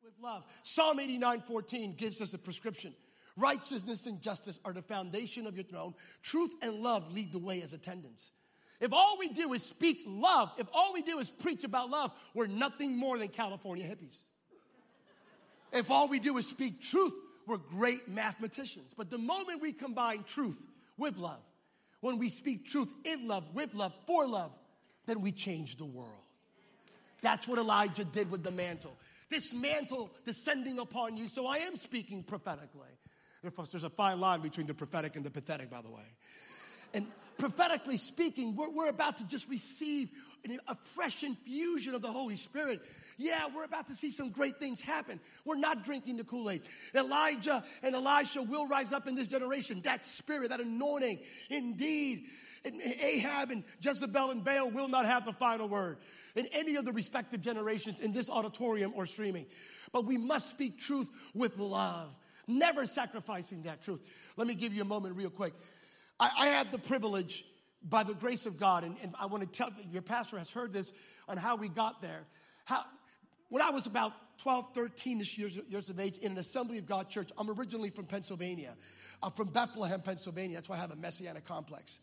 with love. Psalm 89:14 gives us a prescription. Righteousness and justice are the foundation of your throne. Truth and love lead the way as attendants. If all we do is speak love, if all we do is preach about love, we're nothing more than California hippies. If all we do is speak truth, we're great mathematicians. But the moment we combine truth with love, when we speak truth in love, with love, for love, then we change the world. That's what Elijah did with the mantle. This mantle descending upon you, so I am speaking prophetically. There's a fine line between the prophetic and the pathetic, by the way. And prophetically speaking, we're about to just receive a fresh infusion of the Holy Spirit. Yeah, we're about to see some great things happen. We're not drinking the Kool-Aid. Elijah and Elisha will rise up in this generation. That spirit, that anointing, indeed. And Ahab and Jezebel and Baal will not have the final word in any of the respective generations in this auditorium or streaming. But we must speak truth with love, never sacrificing that truth. Let me give you a moment real quick. I had the privilege, by the grace of God, and I want to tell you, your pastor has heard this, on how we got there. When I was about 12, 13-ish years of age in an Assembly of God church, I'm originally from Pennsylvania. I'm from Bethlehem, Pennsylvania. That's why I have a Messianic complex.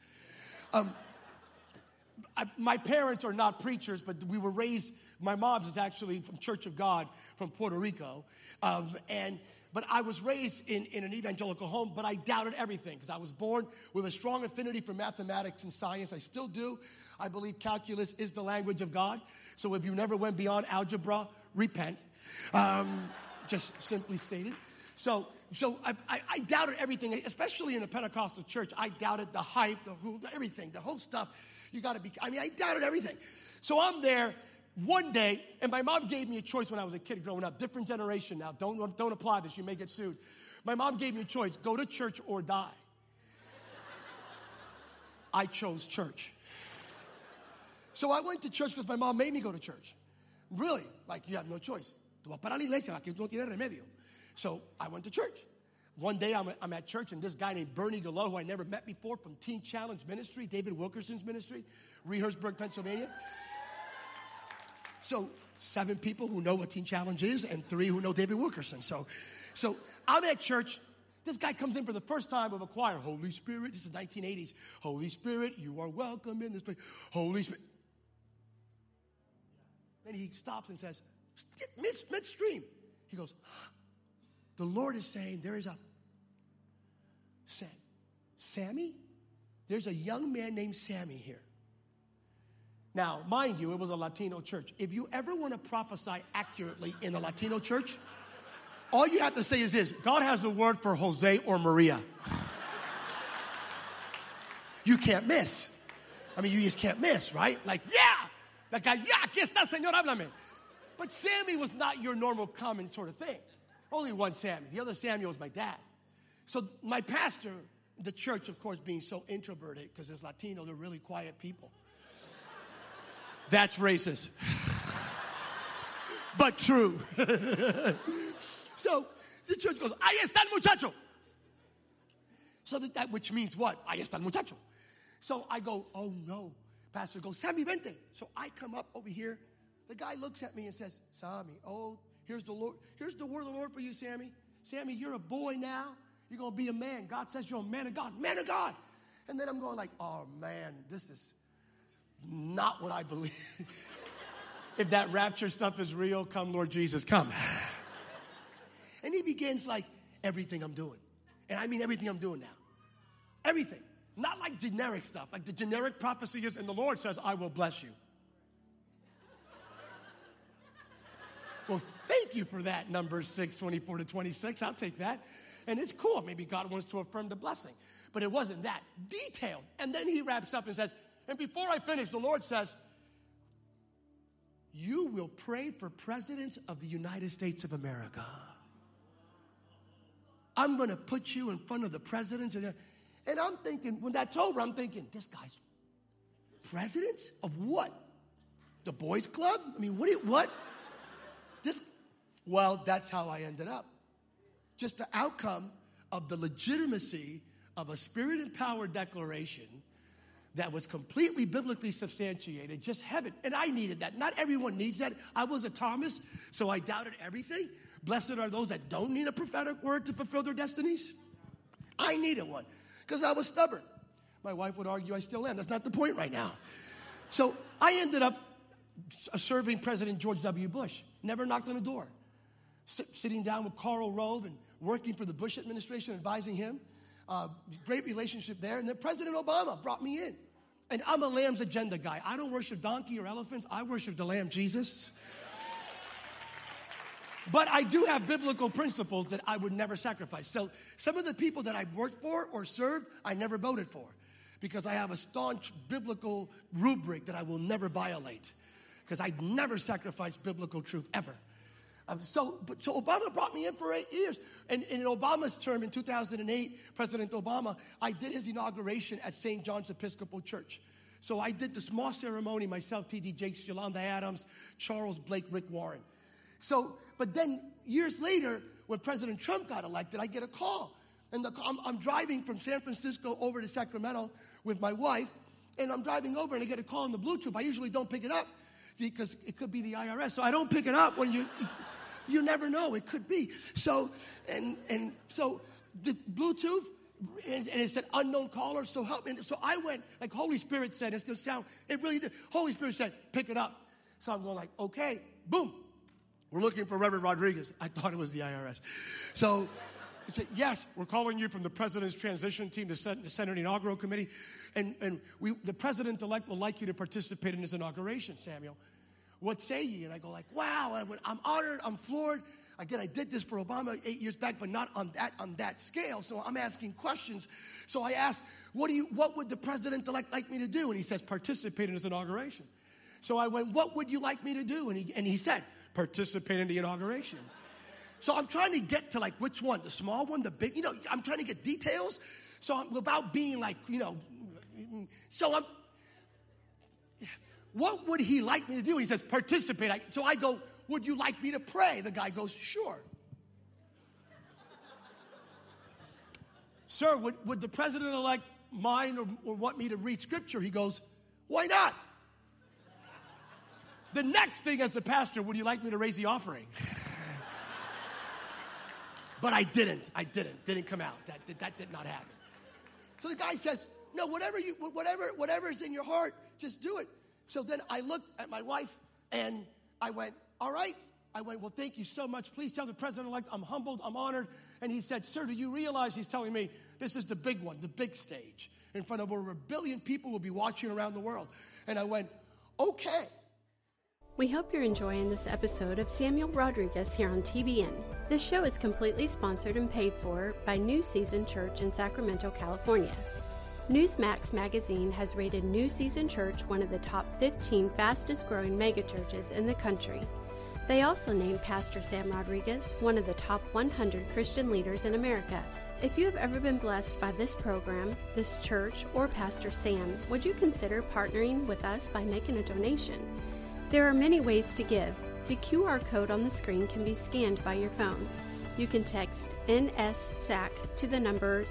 My parents are not preachers, but we were raised, my mom's is actually from Church of God from Puerto Rico. But I was raised in an evangelical home, but I doubted everything because I was born with a strong affinity for mathematics and science. I still do. I believe calculus is the language of God. So if you never went beyond algebra, repent. Just simply stated. So I doubted everything, especially in a Pentecostal church. I doubted the hype, everything, the whole stuff. I doubted everything. So I'm there one day, and my mom gave me a choice when I was a kid growing up. Different generation now. Don't apply this. You may get sued. My mom gave me a choice. Go to church or die. I chose church. So I went to church because my mom made me go to church. Really, like you have no choice. Tú vas para la iglesia, aquí no tiene remedio. So I went to church. One day I'm at church, and this guy named Bernie Gallo, who I never met before, from Teen Challenge Ministry, David Wilkerson's ministry, Rehearsburg, Pennsylvania. So 7 people who know what Teen Challenge is and 3 who know David Wilkerson. So I'm at church. This guy comes in for the first time with a choir. Holy Spirit, this is 1980s. Holy Spirit, you are welcome in this place. Holy Spirit. Then he stops and says, midstream, he goes, the Lord is saying there is a Sammy? There's a young man named Sammy here. Now, mind you, it was a Latino church. If you ever want to prophesy accurately in a Latino church, all you have to say is this: God has the word for Jose or Maria. You can't miss. You just can't miss, right? Like, yeah! That guy, yeah, aquí está, Señor, háblame. But Sammy was not your normal common sort of thing. Only one Sammy. The other Samuel was my dad. So my pastor, the church, of course, being so introverted, because as Latino, they're really quiet people. That's racist. But true. So the church goes, ahí está el muchacho. So that which means what? Ahí está el muchacho. So I go, oh no. Pastor goes, Sammy, vente. So I come up over here. The guy looks at me and says, Sammy, oh, here's the Lord. Here's the word of the Lord for you, Sammy. Sammy, you're a boy now. You're going to be a man. God says you're a man of God. Man of God. And then I'm going like, oh, man, this is not what I believe. If that rapture stuff is real, come, Lord Jesus, come. And he begins like, everything I'm doing. And I mean everything I'm doing now. Everything. Not like generic stuff. Like the generic prophecy is, and the Lord says, I will bless you. Well, thank you for that, Numbers 6, 24 to 26. I'll take that. And it's cool. Maybe God wants to affirm the blessing. But it wasn't that detailed. And then he wraps up and says, and before I finish, the Lord says, you will pray for presidents of the United States of America. I'm going to put you in front of the presidents. And I'm thinking, when that's over, I'm thinking, this guy's president of what? The boys club? What? Well, that's how I ended up. Just the outcome of the legitimacy of a spirit-empowered declaration that was completely biblically substantiated, just heaven. And I needed that. Not everyone needs that. I was a Thomas, so I doubted everything. Blessed are those that don't need a prophetic word to fulfill their destinies. I needed one because I was stubborn. My wife would argue I still am. That's not the point right now. So I ended up serving President George W. Bush. Never knocked on the door. Sitting down with Karl Rove and working for the Bush administration, advising him. Great relationship there. And then President Obama brought me in. And I'm a Lamb's Agenda guy. I don't worship donkey or elephants. I worship the Lamb, Jesus. But I do have biblical principles that I would never sacrifice. So some of the people that I've worked for or served, I never voted for. Because I have a staunch biblical rubric that I will never violate. Because I never sacrifice biblical truth, ever. So Obama brought me in for 8 years. And in Obama's term in 2008, President Obama, I did his inauguration at St. John's Episcopal Church. So I did the small ceremony myself, T.D. Jakes, Yolanda Adams, Charles Blake, Rick Warren. But then years later, when President Trump got elected, I get a call. And I'm driving from San Francisco over to Sacramento with my wife. And I'm driving over and I get a call on the Bluetooth. I usually don't pick it up because it could be the IRS. So I don't pick it up when you never know. It could be. So the Bluetooth, and it said unknown caller, so help me. So I went, like Holy Spirit said, it's going to sound, it really did. Holy Spirit said, pick it up. So I'm going like, okay, boom. We're looking for Reverend Rodriguez. I thought it was the IRS. So it said, yes, we're calling you from the President's transition team, the Senate Inaugural Committee. And the President-elect would like you to participate in his inauguration, Samuel. What say ye? And I go like, wow, I'm honored, I'm floored. Again, I did this for Obama 8 years back, but not on that scale. So I'm asking questions. So I asked, what would the President-elect like me to do? And he says, participate in his inauguration. So I went, what would you like me to do? And he said, participate in the inauguration. So I'm trying to get to like which one, the small one, the big, I'm trying to get details. So I'm without being like, what would he like me to do? And he says, participate. So I go, would you like me to pray? The guy goes, sure. Sir, would the President-elect mind or want me to read scripture? He goes, why not? The next thing as the pastor, would you like me to raise the offering? But I didn't. Didn't come out. That did not happen. So the guy says, no, whatever is in your heart, just do it. So then I looked at my wife and I went, all right. I went, well, thank you so much. Please tell the President-elect I'm humbled, I'm honored. And he said, sir, do you realize he's telling me this is the big one, the big stage, in front of over 1 billion people will be watching around the world. And I went, okay. We hope you're enjoying this episode of Samuel Rodriguez here on TBN. This show is completely sponsored and paid for by New Season Church in Sacramento, California. Newsmax magazine has rated New Season Church one of the top 15 fastest growing megachurches in the country. They also named Pastor Sam Rodriguez one of the top 100 Christian leaders in America. If you have ever been blessed by this program, this church, or Pastor Sam, would you consider partnering with us by making a donation? There are many ways to give. The QR code on the screen can be scanned by your phone. You can text NSSAC to the number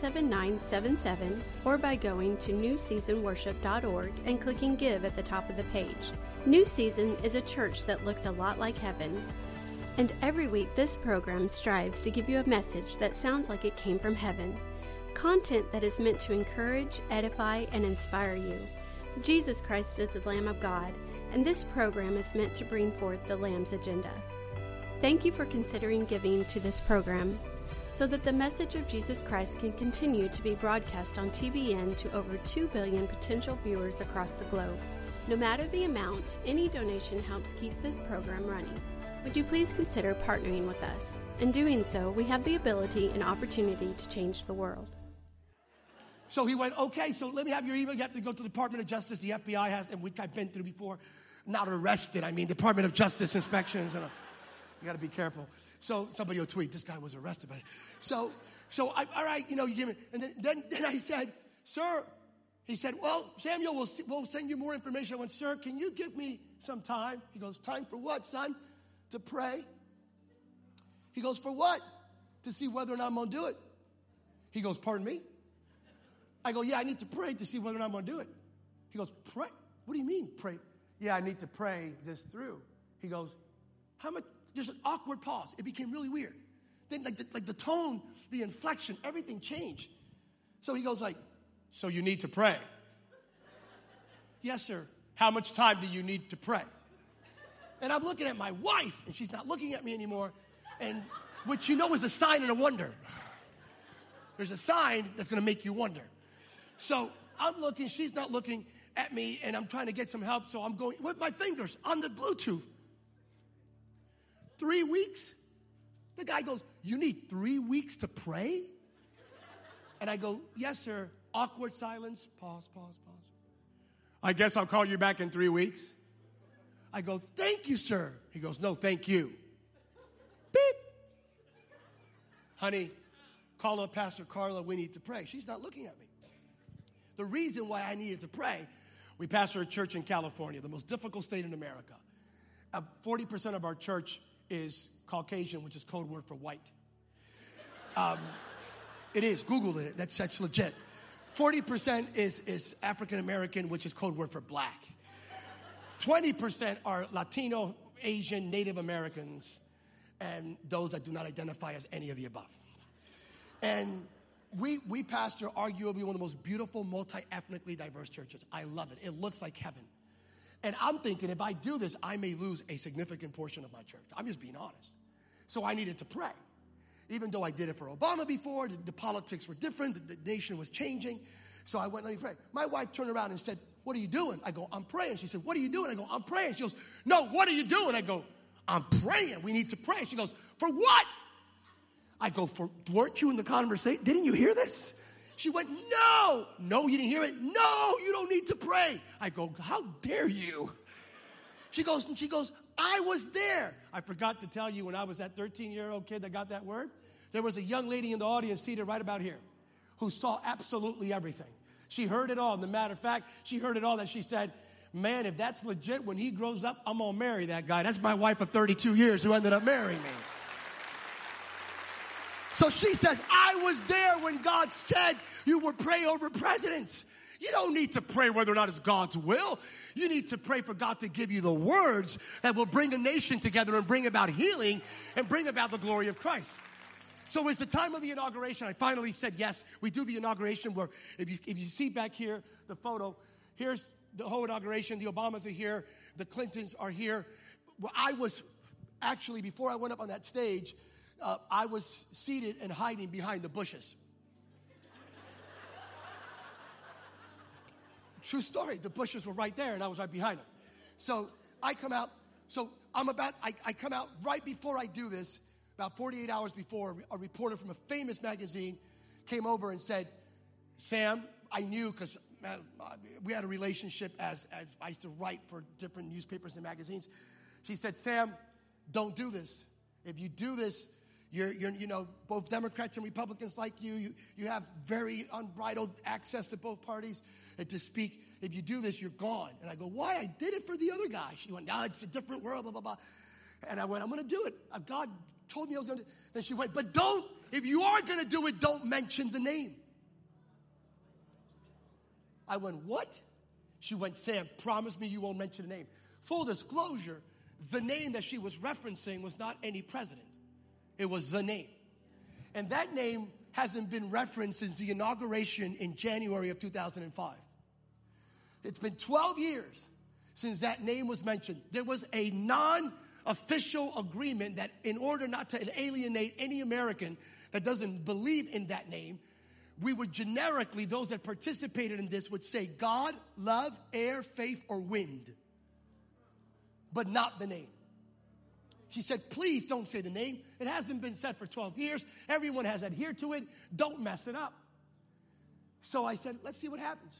77977 or by going to newseasonworship.org and clicking Give at the top of the page. New Season is a church that looks a lot like heaven. And every week this program strives to give you a message that sounds like it came from heaven. Content that is meant to encourage, edify, and inspire you. Jesus Christ is the Lamb of God, and this program is meant to bring forth the Lamb's agenda. Thank you for considering giving to this program so that the message of Jesus Christ can continue to be broadcast on TBN to over 2 billion potential viewers across the globe. No matter the amount, any donation helps keep this program running. Would you please consider partnering with us? In doing so, we have the ability and opportunity to change the world. So he went, okay, so let me have your email. You have to go to the Department of Justice. The FBI has, and which I've been through before. Not arrested, Department of Justice inspections. And you got to be careful. So somebody will tweet, this guy was arrested. So all right, you give me. And then I said, sir, he said, well, Samuel, we'll send you more information. I went, sir, can you give me some time? He goes, time for what, son? To pray. He goes, for what? To see whether or not I'm going to do it. He goes, pardon me? I go, yeah, I need to pray to see whether or not I'm going to do it. He goes, pray? What do you mean, pray? Yeah, I need to pray this through. He goes, how much? There's an awkward pause. It became really weird. Then like the tone, the inflection, everything changed. So he goes like, so you need to pray? Yes, sir. How much time do you need to pray? And I'm looking at my wife, and she's not looking at me anymore, and which you know is a sign and a wonder. There's a sign that's going to make you wonder. So I'm looking, she's not looking at me, and I'm trying to get some help, so I'm going with my fingers on the Bluetooth. 3 weeks? The guy goes, you need 3 weeks to pray? And I go, yes, sir. Awkward silence. Pause. I guess I'll call you back in 3 weeks. I go, thank you, sir. He goes, no, thank you. Beep. Honey, call up Pastor Carla. We need to pray. She's not looking at me. The reason why I needed to pray, we pastor a church in California, the most difficult state in America. 40% of our church is Caucasian, which is code word for white. It is. Google it. That's legit. 40% is African American, which is code word for black. 20% are Latino, Asian, Native Americans, and those that do not identify as any of the above. And we pastor arguably one of the most beautiful, multi-ethnically diverse churches. I love it. It looks like heaven. And I'm thinking if I do this, I may lose a significant portion of my church. I'm just being honest. So I needed to pray. Even though I did it for Obama before, the politics were different, the nation was changing. So I went, let me pray. My wife turned around and said, what are you doing? I go, I'm praying. She said, what are you doing? I go, I'm praying. She goes, no, what are you doing? I go, I'm praying. We need to pray. She goes, for what? I go, weren't you in the conversation? Didn't you hear this? She went, no. No, you didn't hear it? No, you don't need to pray. I go, how dare you? She goes, I was there. I forgot to tell you when I was that 13-year-old kid that got that word, there was a young lady in the audience seated right about here who saw absolutely everything. She heard it all. As a matter of fact, she heard it all that she said, man, if that's legit, when he grows up, I'm going to marry that guy. That's my wife of 32 years who ended up marrying me. So she says, I was there when God said you would pray over presidents. You don't need to pray whether or not it's God's will. You need to pray for God to give you the words that will bring a nation together and bring about healing and bring about the glory of Christ. So it's the time of the inauguration. I finally said yes. We do the inauguration where if you see back here the photo, here's the whole inauguration. The Obamas are here. The Clintons are here. Well, I was actually, before I went up on that stage, I was seated and hiding behind the bushes. True story. The bushes were right there, and I was right behind them. So I come out. So I come out right before I do this, about 48 hours before, a reporter from a famous magazine came over and said, Sam, I knew because we had a relationship as I used to write for different newspapers and magazines. She said, Sam, don't do this. If you do this, you're both Democrats and Republicans like you have very unbridled access to both parties and to speak. If you do this, you're gone. And I go, why? I did it for the other guy. She went, no, it's a different world, blah, blah, blah. And I went, I'm going to do it. God told me I was going to do it. Then she went, but if you are going to do it, don't mention the name. I went, what? She went, Sam, promise me you won't mention the name. Full disclosure, the name that she was referencing was not any president. It was the name. And that name hasn't been referenced since the inauguration in January of 2005. It's been 12 years since that name was mentioned. There was a non-official agreement that in order not to alienate any American that doesn't believe in that name, we would generically, those that participated in this would say God, love, air, faith, or wind, but not the name. She said, please don't say the name. It hasn't been said for 12 years. Everyone has adhered to it. Don't mess it up. So I said, let's see what happens.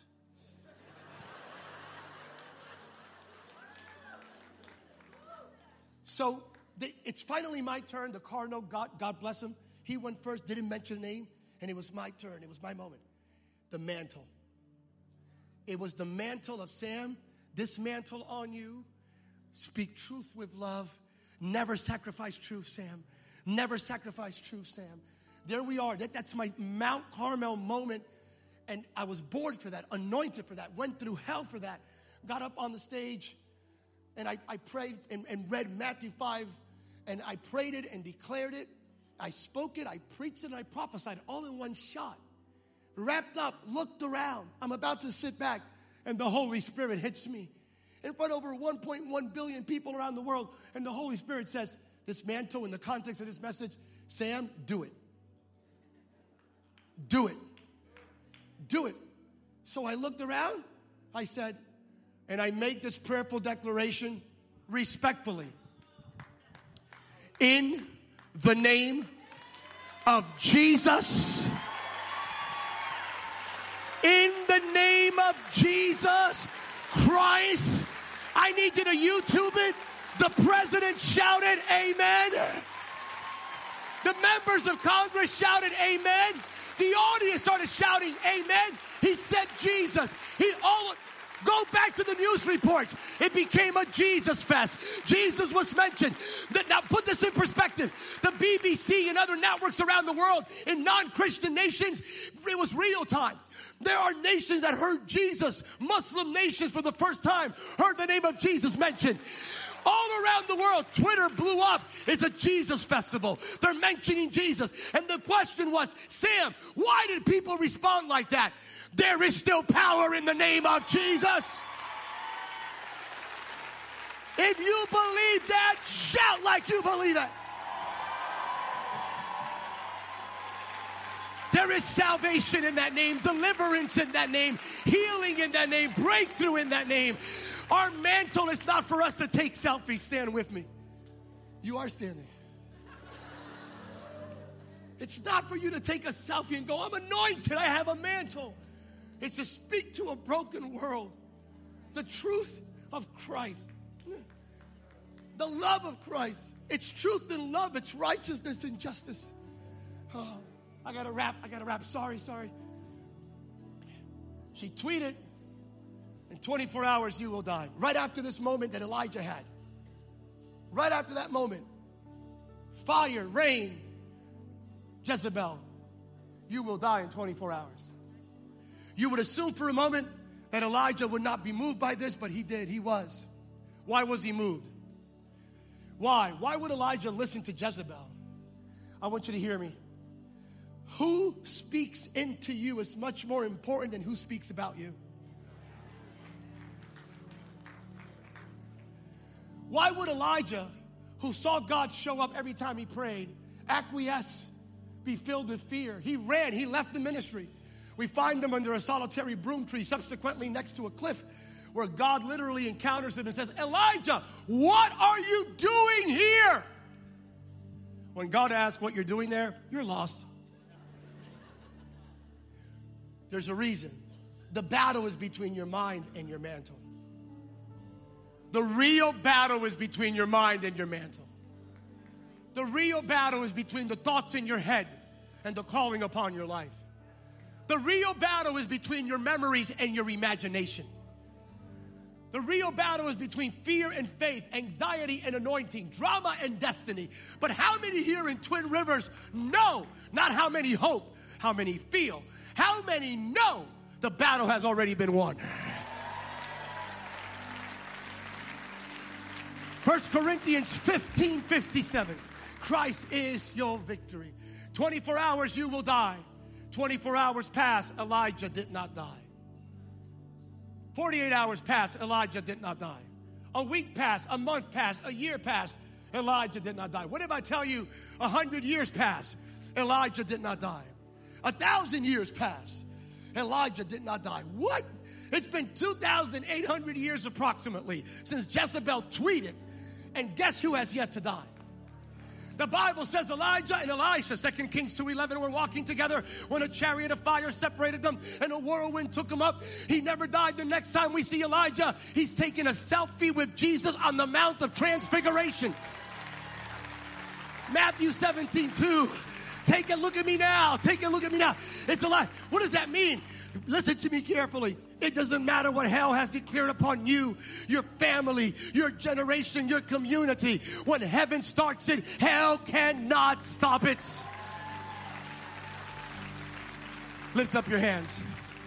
So it's finally my turn. The cardinal, God bless him, he went first, didn't mention the name, and it was my turn. It was my moment. The mantle. It was the mantle of Sam. This mantle on you. Speak truth with love. Never sacrifice truth, Sam. Never sacrifice truth, Sam. There we are. That's my Mount Carmel moment. And I was born for that, anointed for that, went through hell for that. Got up on the stage, and I prayed and read Matthew 5, and I prayed it and declared it. I spoke it, I preached it, and I prophesied all in one shot. Wrapped up, looked around. I'm about to sit back, and the Holy Spirit hits me. In front of over 1.1 billion people around the world, and the Holy Spirit says, this mantle, in the context of this message, Sam, do it. Do it. Do it. So I looked around, I said, and I make this prayerful declaration respectfully. In the name of Jesus, in the name of Jesus Christ, I need you to YouTube it. The president shouted, amen. The members of Congress shouted, amen. The audience started shouting, amen. He said Jesus. Go back to the news reports. It became a Jesus fest. Jesus was mentioned. Now put this in perspective. The BBC and other networks around the world in non-Christian nations, it was real time. There are nations that heard Jesus. Muslim nations for the first time heard the name of Jesus mentioned. All around the world, Twitter blew up. It's a Jesus festival. They're mentioning Jesus. And the question was, Sam, why did people respond like that? There is still power in the name of Jesus. If you believe that, shout like you believe it. There is salvation in that name, deliverance in that name, healing in that name, breakthrough in that name. Our mantle is not for us to take selfies. Stand with me. You are standing. It's not for you to take a selfie and go, I'm anointed, I have a mantle. It's to speak to a broken world the truth of Christ, the love of Christ. It's truth and love. It's righteousness and justice. Oh, I gotta wrap. Sorry. She tweeted, in 24 hours you will die. Right after this moment that Elijah had. Right after that moment. Fire, rain, Jezebel. You will die in 24 hours. You would assume for a moment that Elijah would not be moved by this, but he did. He was. Why was he moved? Why? Why would Elijah listen to Jezebel? I want you to hear me. Who speaks into you is much more important than who speaks about you. Why would Elijah, who saw God show up every time he prayed, acquiesce, be filled with fear? He ran. He left the ministry. We find him under a solitary broom tree, subsequently next to a cliff, where God literally encounters him and says, Elijah, what are you doing here? When God asks what you're doing there, you're lost. There's a reason. The battle is between your mind and your mantle. The real battle is between your mind and your mantle. The real battle is between the thoughts in your head and the calling upon your life. The real battle is between your memories and your imagination. The real battle is between fear and faith, anxiety and anointing, drama and destiny. But how many here in Twin Rivers know, not how many hope, how many feel, how many know the battle has already been won? 1 Corinthians 15:57. Christ is your victory. 24 hours you will die. 24 hours pass, Elijah did not die. 48 hours pass, Elijah did not die. A week passed, a month passed, a year passed, Elijah did not die. What if I tell you 100 years passed, Elijah did not die? 1,000 years passed, Elijah did not die. What? It's been 2,800 years approximately since Jezebel tweeted, and guess who has yet to die? The Bible says Elijah and Elisha, 2 Kings 2:11, were walking together when a chariot of fire separated them and a whirlwind took him up. He never died. The next time we see Elijah, he's taking a selfie with Jesus on the Mount of Transfiguration. Matthew 17:2. Take a look at me now. Take a look at me now. It's a lie. What does that mean? Listen to me carefully. It doesn't matter what hell has declared upon you, your family, your generation, your community. When heaven starts it, hell cannot stop it. Lift up your hands.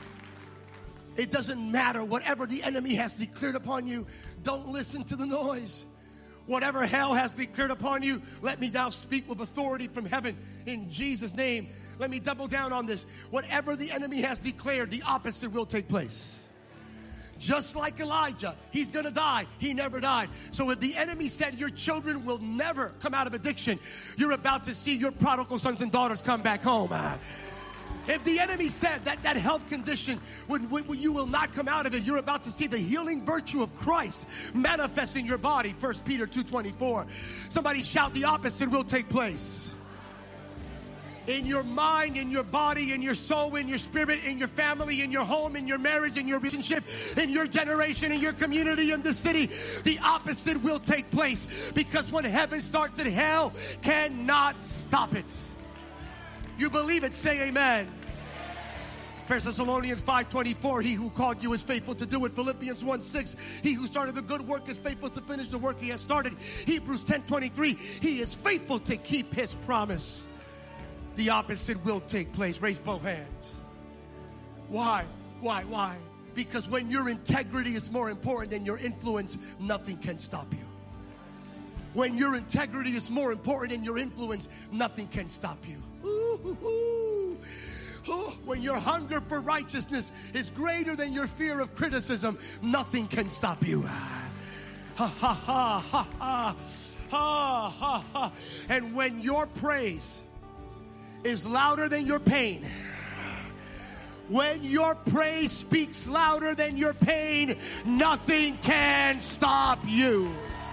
It doesn't matter. Whatever the enemy has declared upon you, don't listen to the noise. Whatever hell has declared upon you, let me now speak with authority from heaven in Jesus' name. Let me double down on this. Whatever the enemy has declared, the opposite will take place. Just like Elijah, he's going to die. He never died. So if the enemy said your children will never come out of addiction, you're about to see your prodigal sons and daughters come back home. If the enemy said that health condition, when you will not come out of it, you're about to see the healing virtue of Christ manifest in your body. 1 Peter 2:24. Somebody shout, the opposite will take place. In your mind, in your body, in your soul, in your spirit, in your family, in your home, in your marriage, in your relationship, in your generation, in your community, in the city, the opposite will take place. Because when heaven starts, hell cannot stop it. You believe it, say amen. 1 Thessalonians 5:24, he who called you is faithful to do it. Philippians 1:6, he who started the good work is faithful to finish the work he has started. Hebrews 10:23, he is faithful to keep his promise. The opposite will take place. Raise both hands. Why? Because when your integrity is more important than your influence, nothing can stop you. When your integrity is more important than your influence, nothing can stop you. When your hunger for righteousness is greater than your fear of criticism, nothing can stop you. Ha ha ha ha ha ha ha ha. And when your praise is louder than your pain, when your praise speaks louder than your pain, nothing can stop you.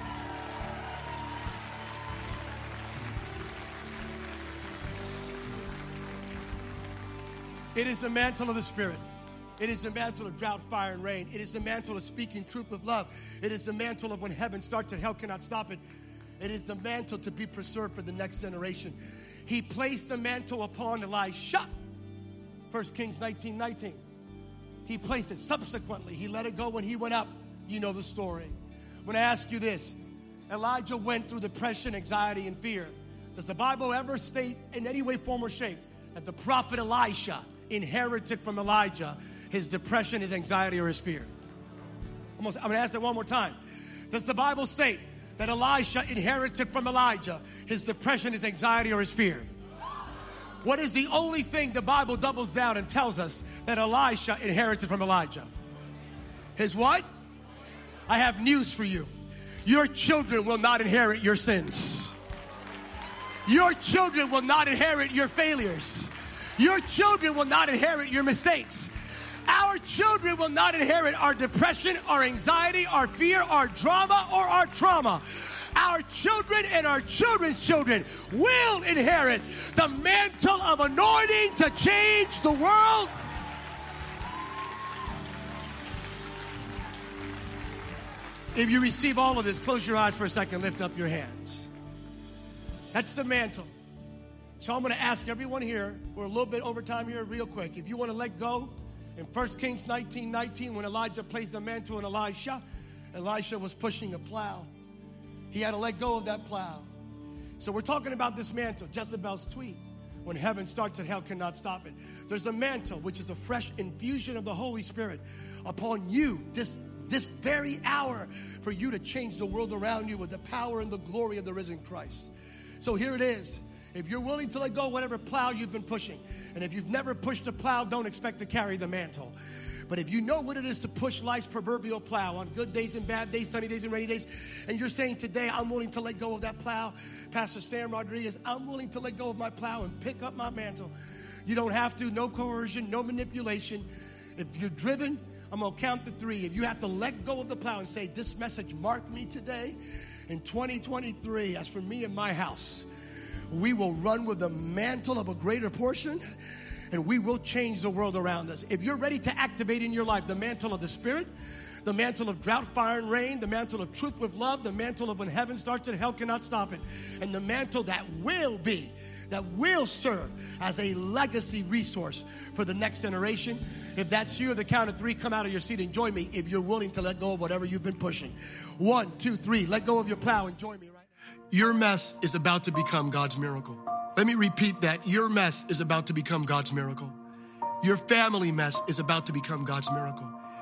It is the mantle of the Spirit. It is the mantle of drought, fire, and rain. It is the mantle of speaking truth with love. It is the mantle of when heaven starts and hell cannot stop it. It is the mantle to be preserved for the next generation. He placed the mantle upon Elisha. 1 Kings 19:19. He placed it. Subsequently, he let it go when he went up. You know the story. I'm going to ask you this. Elijah went through depression, anxiety, and fear. Does the Bible ever state in any way, form, or shape that the prophet Elisha inherited from Elijah his depression, his anxiety, or his fear? I'm going to ask that one more time. Does the Bible state that Elisha inherited from Elijah his depression, his anxiety, or his fear? What is the only thing the Bible doubles down and tells us that Elisha inherited from Elijah? His what? I have news for you. Your children will not inherit your sins. Your children will not inherit your failures. Your children will not inherit your mistakes. Our children will not inherit our depression, our anxiety, our fear, our drama, or our trauma. Our children and our children's children will inherit the mantle of anointing to change the world. If you receive all of this, close your eyes for a second, lift up your hands. That's the mantle. So I'm going to ask everyone here, we're a little bit over time here, real quick. If you want to let go, in 1 Kings 19:19, when Elijah placed the mantle on Elisha, Elisha was pushing a plow. He had to let go of that plow. So we're talking about this mantle, Jezebel's tweet. When heaven starts and hell cannot stop it. There's a mantle, which is a fresh infusion of the Holy Spirit upon you this very hour for you to change the world around you with the power and the glory of the risen Christ. So here it is. If you're willing to let go of whatever plow you've been pushing, and if you've never pushed a plow, don't expect to carry the mantle. But if you know what it is to push life's proverbial plow on good days and bad days, sunny days and rainy days, and you're saying today, I'm willing to let go of that plow, Pastor Sam Rodriguez, I'm willing to let go of my plow and pick up my mantle. You don't have to, no coercion, no manipulation. If you're driven, I'm going to count to 3. If you have to let go of the plow and say, this message marked me today, in 2023, as for me and my house, we will run with the mantle of a greater portion, and we will change the world around us. If you're ready to activate in your life the mantle of the Spirit, the mantle of drought, fire, and rain, the mantle of truth with love, the mantle of when heaven starts and hell cannot stop it, and the mantle that will serve as a legacy resource for the next generation. If that's you, at the count of 3, come out of your seat and join me if you're willing to let go of whatever you've been pushing. 1, 2, 3. Let go of your plow and join me right now. Your mess is about to become God's miracle. Let me repeat that. Your mess is about to become God's miracle. Your family mess is about to become God's miracle.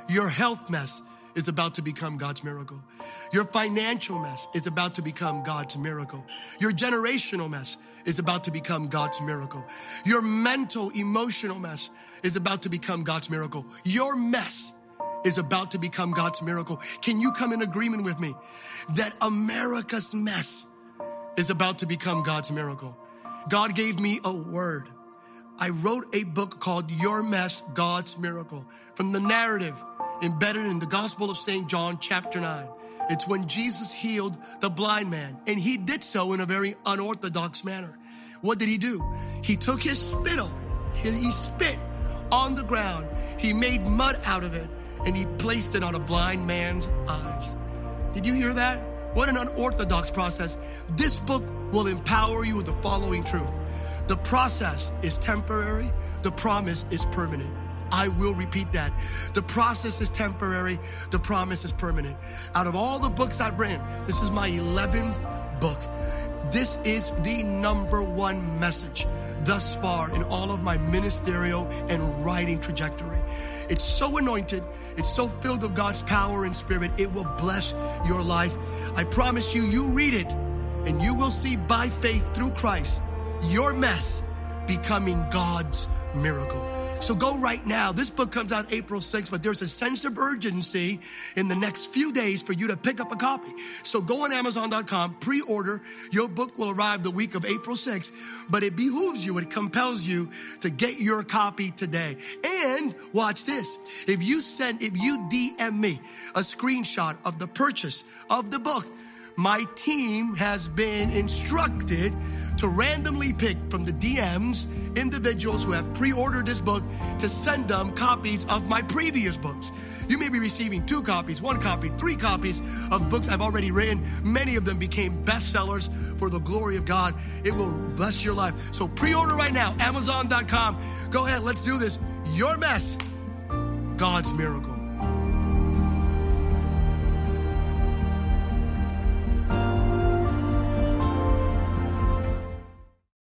Your health mess is about to become God's miracle. Your financial mess is about to become God's miracle. Your generational mess is about to become God's miracle. Your mental, emotional mess is about to become God's miracle. Your mess is about to become God's miracle. Can you come in agreement with me that America's mess is about to become God's miracle? God gave me a word. I wrote a book called Your Mess, God's Miracle, from the narrative embedded in the Gospel of St. John, chapter 9. It's when Jesus healed the blind man, and he did so in a very unorthodox manner. What did he do? He took his spittle, he spit on the ground, he made mud out of it, and he placed it on a blind man's eyes. Did you hear that? What an unorthodox process. This book will empower you with the following truth. The process is temporary. The promise is permanent. I will repeat that. The process is temporary. The promise is permanent. Out of all the books I've written, this is my 11th book. This is the number one message thus far in all of my ministerial and writing trajectory. It's so anointed. It's so filled with God's power and spirit. It will bless your life. I promise you, you read it and you will see by faith through Christ, your mess becoming God's miracle. So go right now. This book comes out April 6th, but there's a sense of urgency in the next few days for you to pick up a copy. So go on Amazon.com, pre-order. Your book will arrive the week of April 6th, but it behooves you, it compels you to get your copy today. And watch this. If you DM me a screenshot of the purchase of the book, my team has been instructed to randomly pick from the DMs individuals who have pre-ordered this book to send them copies of my previous books. You may be receiving 2 copies, 1 copy, 3 copies of books I've already written. Many of them became bestsellers for the glory of God. It will bless your life. So pre-order right now, Amazon.com. Go ahead, let's do this. Your mess, God's miracle.